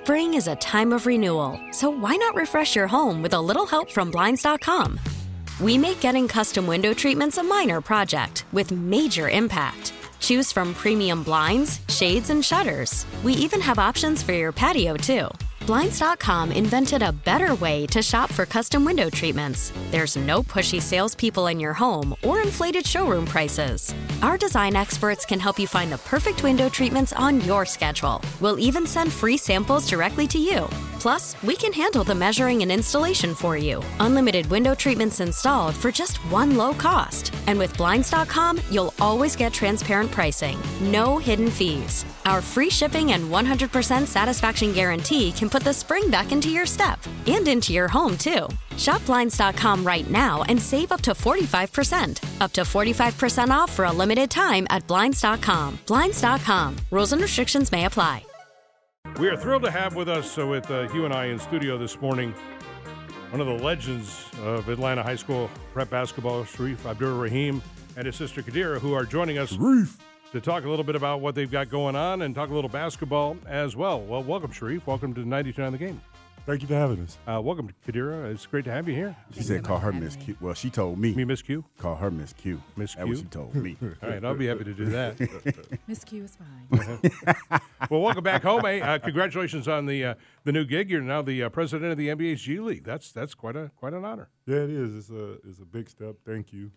Spring is a time of renewal, so why not refresh your home with a little help from Blinds.com? We make getting custom window treatments a minor project with major impact. Choose from premium blinds, shades, and shutters. We even have options for your patio, too. Blinds.com invented a better way to shop for custom window treatments. There's no pushy salespeople in your home or inflated showroom prices. Our design experts can help you find the perfect window treatments on your schedule. We'll even send free samples directly to you. Plus, we can handle the measuring and installation for you. Unlimited window treatments installed for just one low cost. And with Blinds.com, you'll always get transparent pricing. No hidden fees. Our free shipping and 100% satisfaction guarantee can put the spring back into your step and into your home, too. Shop Blinds.com right now and save up to 45%. Up to 45% off for a limited time at Blinds.com. Blinds.com. Rules and restrictions may apply. We are thrilled to have with us, with Hugh and I in studio this morning, one of the legends of Atlanta High School prep basketball, Shareef Abdur-Rahim, and his sister Qadira, who are joining us to talk a little bit about what they've got going on and talk a little basketball as well. Well, welcome, Shareef. Welcome to 92.9 The Game. Thank you for having us. Welcome, Qadira. It's great to have you here. She said call her Miss Q. Well, she told me. Me, Miss Q? Call her Miss Q. Miss Q? That's what she told me. All right, I'll be happy to do that. Miss Q is fine. Well, welcome back home. Congratulations on the new gig. You're now the president of the NBA's G League. That's quite an honor. Yeah, it is. It's a big step. Thank you.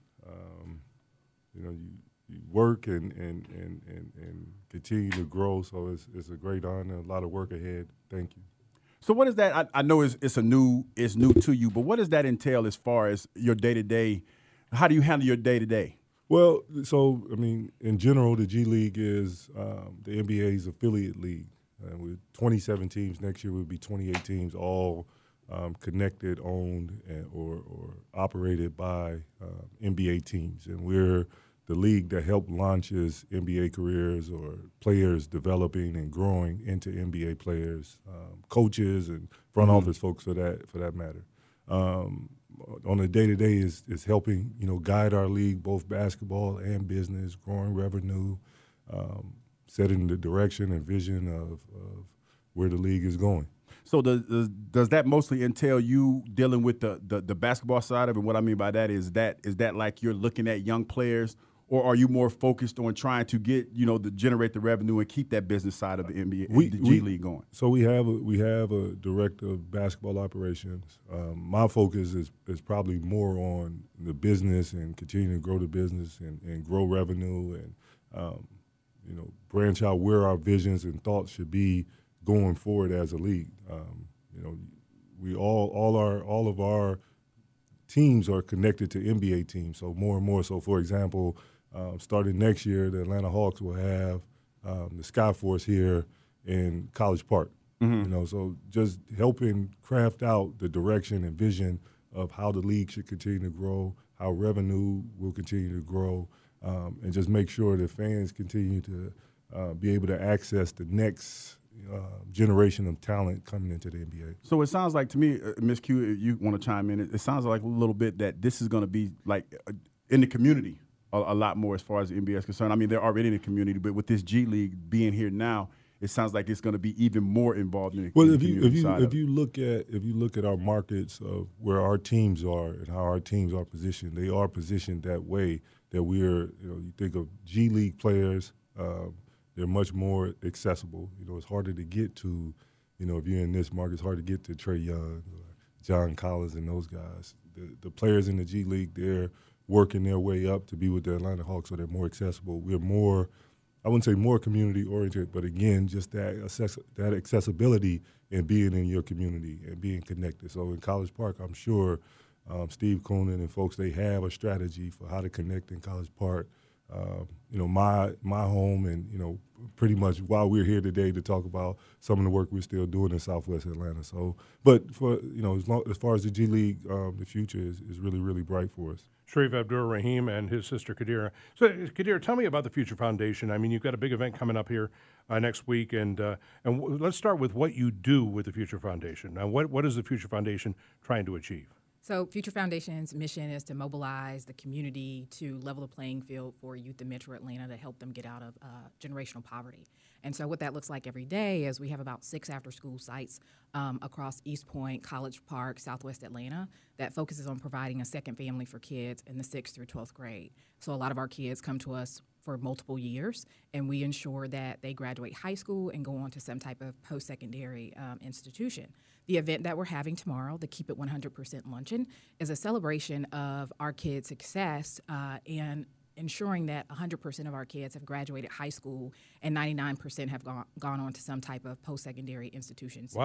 You work and continue to grow. So it's a great honor. A lot of work ahead. Thank you. So what is that? I know it's new to you, but what does that entail as far as your day-to-day? How do you handle your day-to-day? Well, so, in general, the G League is the NBA's affiliate league. With 27 teams, next year will be 28 teams, all connected, owned, or operated by NBA teams. And we're the league that help launches NBA careers or players developing and growing into NBA players, coaches and front office folks for that matter. On a day-to-day is helping, guide our league, both basketball and business, growing revenue, setting the direction and vision of where the league is going. So does that mostly entail you dealing with the basketball side of it? What I mean by that is that like you're looking at young players, or are you more focused on trying to get, to generate the revenue and keep that business side of the NBA, the G League going? So we have a director of basketball operations. My focus is probably more on the business and continuing to grow the business and grow revenue and, branch out where our visions and thoughts should be going forward as a league. We all of our teams are connected to NBA teams, so more and more. So, for example, starting next year, the Atlanta Hawks will have the Skyforce here in College Park. Mm-hmm. So just helping craft out the direction and vision of how the league should continue to grow, how revenue will continue to grow, and just make sure that fans continue to be able to access the next generation of talent coming into the NBA. So it sounds like to me, Ms. Q, you want to chime in, it sounds like a little bit that this is going to be like in the community a lot more as far as the NBA is concerned. I mean, they're already in the community, but with this G League being here now, it sounds like it's going to be even more involved in the community side. If you look at our markets of where our teams are and how our teams are positioned, they are positioned that way. That we're, you think of G League players, they're much more accessible. It's harder to get to, if you're in this market, it's hard to get to Trae Young or John Collins and those guys. The players in the G League, they're working their way up to be with the Atlanta Hawks, so they're more accessible. We're more, I wouldn't say more community-oriented, but again, just that accessibility and being in your community and being connected. So in College Park, I'm sure Steve Koonin and folks, they have a strategy for how to connect in College Park. My home, and pretty much while we're here today to talk about some of the work we're still doing in Southwest Atlanta. So, but for as far as the G League, the future is really, really bright for us. Shareef Abdur-Rahim and his sister Qadira. So, Qadira, tell me about the Future Foundation. I mean, you've got a big event coming up here next week, and let's start with what you do with the Future Foundation. Now, what is the Future Foundation trying to achieve? So Future Foundation's mission is to mobilize the community to level the playing field for youth in Metro Atlanta to help them get out of generational poverty. And so what that looks like every day is we have about 6 after-school sites across East Point, College Park, Southwest Atlanta that focuses on providing a second family for kids in the 6th through 12th grade. So a lot of our kids come to us for multiple years, and we ensure that they graduate high school and go on to some type of post-secondary institution. The event that we're having tomorrow, the Keep It 100% Luncheon, is a celebration of our kids' success and ensuring that 100% of our kids have graduated high school and 99% have gone on to some type of post-secondary institution. Wow,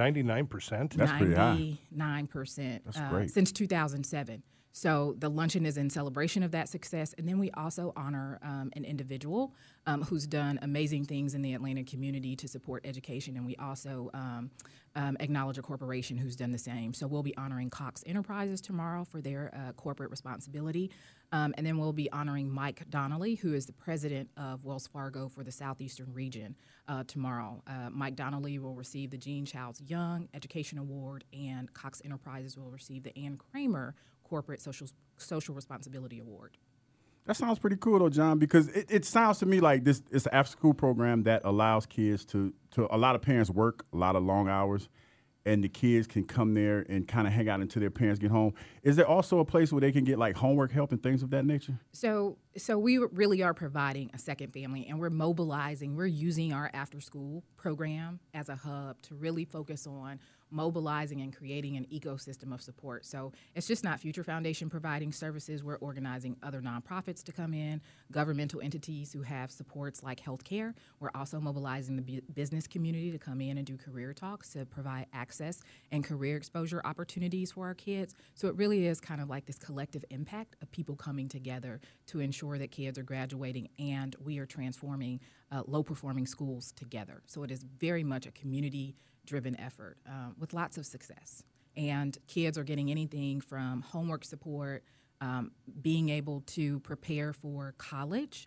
99%? That's pretty high. 99%. That's great. Since 2007. So the luncheon is in celebration of that success. And then we also honor an individual who's done amazing things in the Atlanta community to support education. And we also acknowledge a corporation who's done the same. So we'll be honoring Cox Enterprises tomorrow for their corporate responsibility. And then we'll be honoring Mike Donnelly, who is the president of Wells Fargo for the Southeastern region tomorrow. Mike Donnelly will receive the Gene Childs Young Education Award, and Cox Enterprises will receive the Ann Kramer Corporate Social Responsibility Award. That sounds pretty cool, though, John, because it sounds to me like this it's an after-school program that allows kids to a lot of parents work a lot of long hours, and the kids can come there and kind of hang out until their parents get home. Is there also a place where they can get like homework help and things of that nature? So we really are providing a second family, and we're mobilizing. We're using our after-school program as a hub to really focus on mobilizing and creating an ecosystem of support. So it's just not Future Foundation providing services. We're organizing other nonprofits to come in, governmental entities who have supports like healthcare. We're also mobilizing the business community to come in and do career talks to provide access and career exposure opportunities for our kids. So it really is kind of like this collective impact of people coming together to ensure that kids are graduating and we are transforming low-performing schools together. So it is very much a community-driven effort with lots of success. And kids are getting anything from homework support, being able to prepare for college.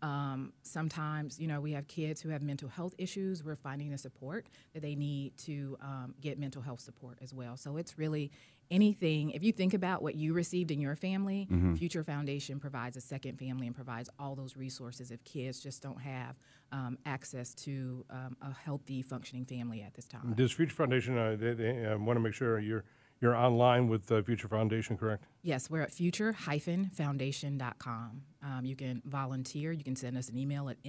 Sometimes, we have kids who have mental health issues. We're finding the support that they need to get mental health support as well. So it's really anything. If you think about what you received in your family, Future Foundation provides a second family and provides all those resources if kids just don't have access to a healthy, functioning family at this time. Does Future Foundation, they want to make sure you're online with Future Foundation, correct? Yes, we're at future-foundation.com. You can volunteer. You can send us an email at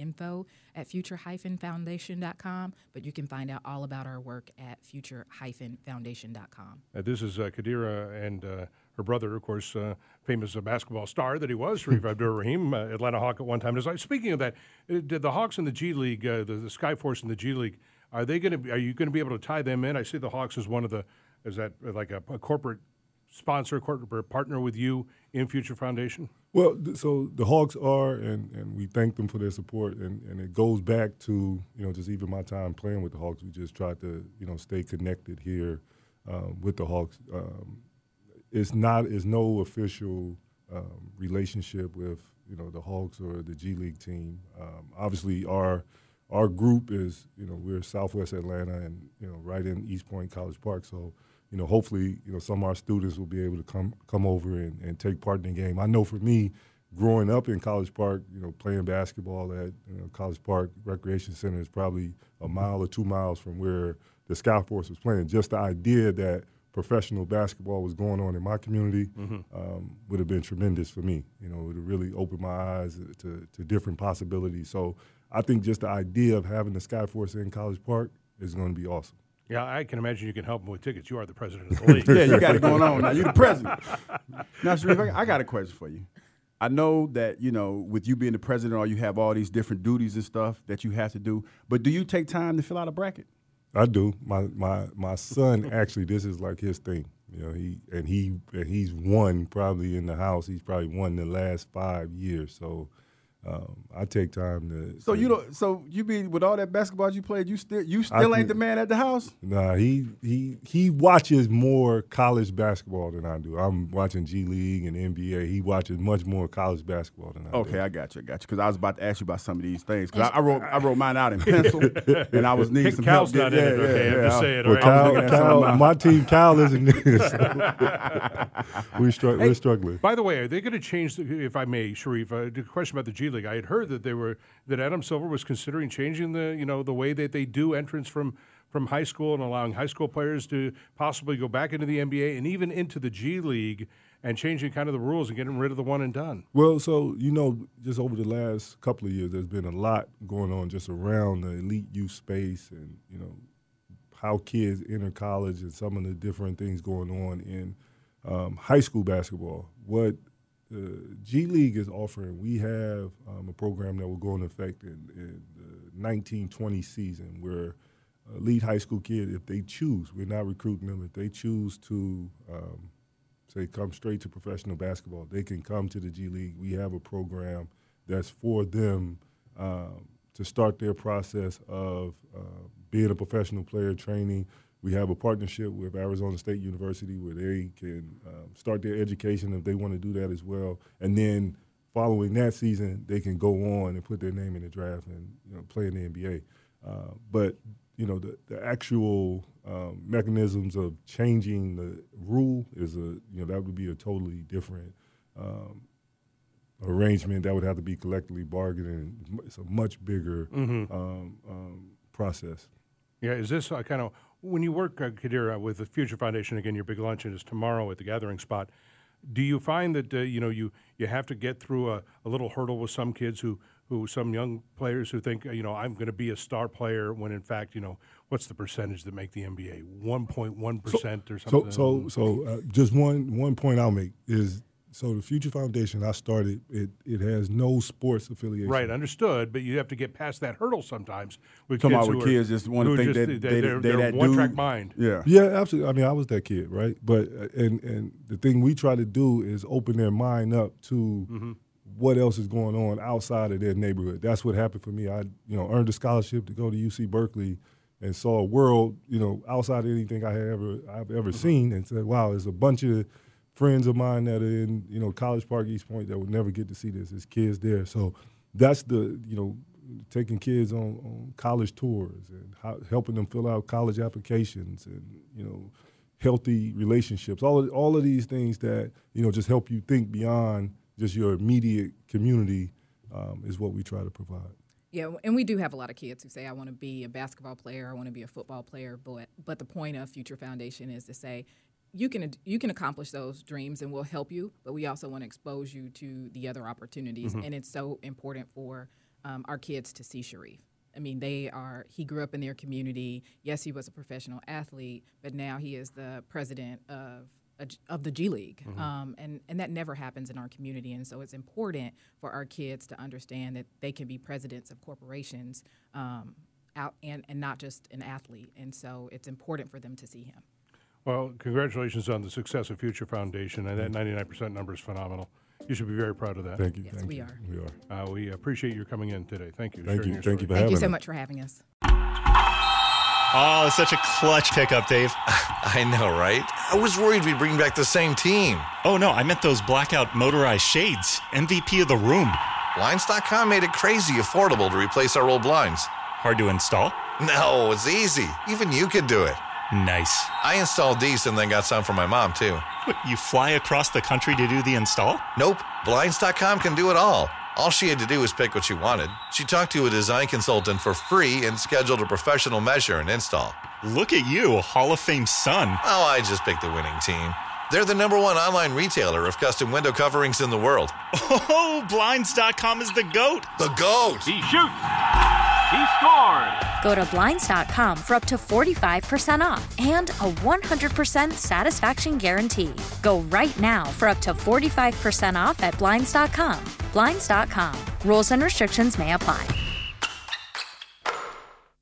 info@future-foundation.com, but you can find out all about our work at future-foundation.com. This is Kadira and her brother, of course, famous basketball star that he was, Sharif Abdur-Rahim, Atlanta Hawk at one time. Speaking of that, did the Hawks in the G League, the Skyforce in the G League, are you going to be able to tie them in? I see the Hawks as one of the, is that like a corporate sponsor, corporate partner with you in Future Foundation? Well, so the Hawks are, and we thank them for their support, and it goes back to, just even my time playing with the Hawks. We just tried to, stay connected here with the Hawks. It's no official relationship with, the Hawks or the G League team. Obviously, our group is, we're Southwest Atlanta and, right in East Point, College Park. So, hopefully, some of our students will be able to come over and take part in the game. I know for me, growing up in College Park, playing basketball at College Park Recreation Center is probably a mile or 2 miles from where the Skyforce was playing. Just the idea that professional basketball was going on in my community would have been tremendous for me. It would have really opened my eyes to different possibilities. So I think just the idea of having the Skyforce in College Park is going to be awesome. Yeah, I can imagine you can help them with tickets. You are the president of the league. Yeah, you got it going on now. You're the president. Now, Sharif, I got a question for you. I know that, with you being the president, you have all these different duties and stuff that you have to do. But do you take time to fill out a bracket? I do. My son, actually, this is like his thing. He's won probably in the house. He's probably won the last 5 years. So I take time to. So you mean with all that basketball you played, you still ain't the man at the house? Nah, he watches more college basketball than I do. I'm watching G League and NBA. He watches much more college basketball than I do. Okay, I got you. Because I was about to ask you about some of these things. Because I wrote mine out in pencil, and I was needing some Cal's help. not in it. Okay, I'm just saying. Well, Cal, my team, Cal isn't there. So we're struggling. By the way, are they going to change, if I may, Sharif, the question about the G G League. I had heard that Adam Silver was considering changing the way that they do entrance from high school and allowing high school players to possibly go back into the NBA and even into the G League, and changing kind of the rules and getting rid of the one and done. Well, so, just over the last couple of years, there's been a lot going on just around the elite youth space and, how kids enter college and some of the different things going on in high school basketball. What the G League is offering, we have a program that will go into effect in the 1920 season where elite high school kid, if they choose, we're not recruiting them, if they choose to come straight to professional basketball, they can come to the G League. We have a program that's for them to start their process of being a professional player, training. We have a partnership with Arizona State University where they can start their education if they want to do that as well. And then following that season, they can go on and put their name in the draft and play in the NBA. But the actual mechanisms of changing the rule is that would be a totally different arrangement that would have to be collectively bargained, and it's a much bigger process. Yeah, is this kind of when you work, Qadira, with the Future Foundation? Again, your big luncheon is tomorrow at the Gathering Spot. Do you find that you have to get through a little hurdle with some kids who some young players who think I'm going to be a star player when in fact what's the percentage that make the NBA? 1.1% or something. So just one point I'll make is, so the Future Foundation I started, it has no sports affiliation. Right, understood, but you have to get past that hurdle sometimes with kids just want to think that they're one-track mind. Yeah, absolutely. I mean, I was that kid, right? But and the thing we try to do is open their mind up to what else is going on outside of their neighborhood. That's what happened for me. I earned a scholarship to go to UC Berkeley and saw a world outside of anything I've ever seen, and said, wow, there's a bunch of friends of mine that are in College Park, East Point, that would never get to see this. There's kids there. So that's the taking kids on college tours and helping them fill out college applications and healthy relationships. All of these things that just help you think beyond just your immediate community is what we try to provide. Yeah, and we do have a lot of kids who say, I want to be a basketball player, I want to be a football player, but the point of Future Foundation is to say, you can accomplish those dreams and we'll help you, but we also want to expose you to the other opportunities. And it's so important for our kids to see Sharif. I mean, he grew up in their community. Yes, he was a professional athlete, but now he is the president of the G League. And that never happens in our community. And so it's important for our kids to understand that they can be presidents of corporations out and not just an athlete. And so it's important for them to see him. Well, congratulations on the success of Future Foundation, and that 99% number is phenomenal. You should be very proud of that. Thank you. Yes, we are. We are. We appreciate your coming in today. Thank you. Thank you. Thank you for having us. Thank you so much for having us. Oh, it's such a clutch pickup, Dave. I know, right? I was worried we'd bring back the same team. Oh, no, I meant those blackout motorized shades. MVP of the room. Blinds.com made it crazy affordable to replace our old blinds. Hard to install? No, it's easy. Even you could do it. Nice. I installed these and then got some for my mom, too. What, you fly across the country to do the install? Nope. Blinds.com can do it all. All she had to do was pick what she wanted. She talked to a design consultant for free and scheduled a professional measure and install. Look at you, a Hall of Fame son. Oh, I just picked the winning team. They're the #1 online retailer of custom window coverings in the world. Oh, Blinds.com is the GOAT. The GOAT! He shoots. He scored. Go to Blinds.com for up to 45% off and a 100% satisfaction guarantee. Go right now for up to 45% off at Blinds.com. Blinds.com. Rules and restrictions may apply.